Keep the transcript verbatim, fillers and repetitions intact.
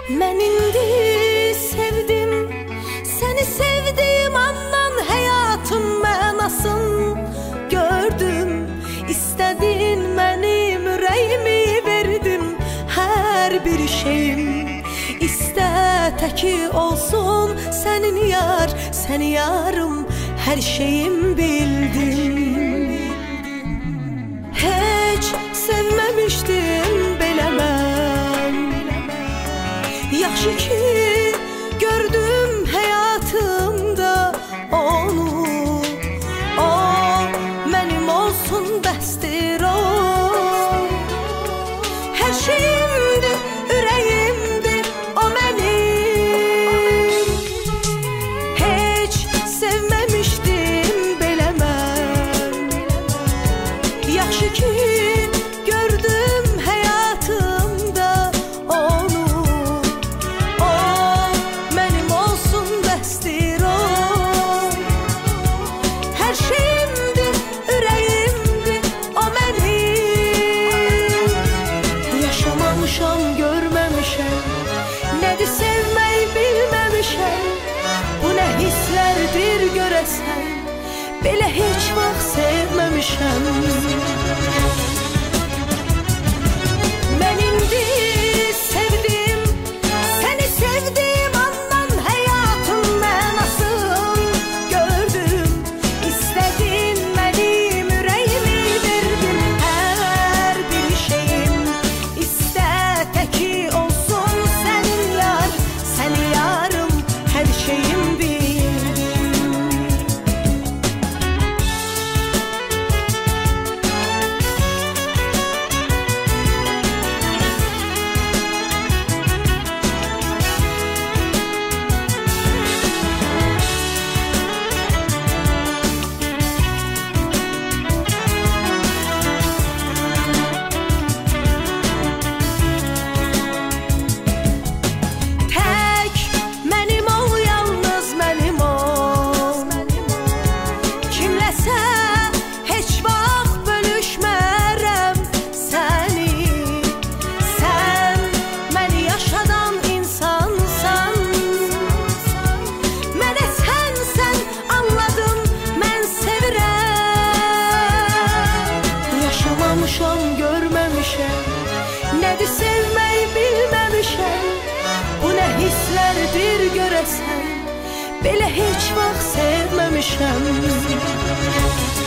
Mən indi sevdim, səni sevdim andan həyatın mənasın gördüm. İstədin mənim ürəyimi verdim, hər bir şeyim istə təki olsun sənin yar, səni yarım hər şeyim bildim. Heç sevməmişdim belə mən, yaxşı ki gördüm həyatımda onu. O mənim olsun bəsdir o, hər şeyimdir, ürəyimdir o mənim. Heç sevməmişdim belə mən, yaxşı ki gördüm həyatımda onu. O mənim olsun bəsdir o, hər şeyimdir, ürəyimdir o mənim. Yaşamamışam, görməmişəm, nədir sevmək bilməmişəm. Bu nə hisslərdir görəsən, belə heç vaxt sevməmişəm. Mən indi sevdim, səni sevdim andan həyatın mənasın gördüm. İstədin mənim ürəyimi verdim, hər bir şeyim istə təki olsun sənin yar, səni yarım hər şeyim bildim. Tək mənim ol, yalnız mənim ol, kimləsə heç vaxt bölüşmərəm səni. Sən məni yaşadan insansan, mənə sənsən anladım, mən sevirəm. Yaşamamışam, görməmişəm, nədir sevmək bilməmişəm. Bu nə hisslərdir görəsən, belə heç vaxt sevməmişəm.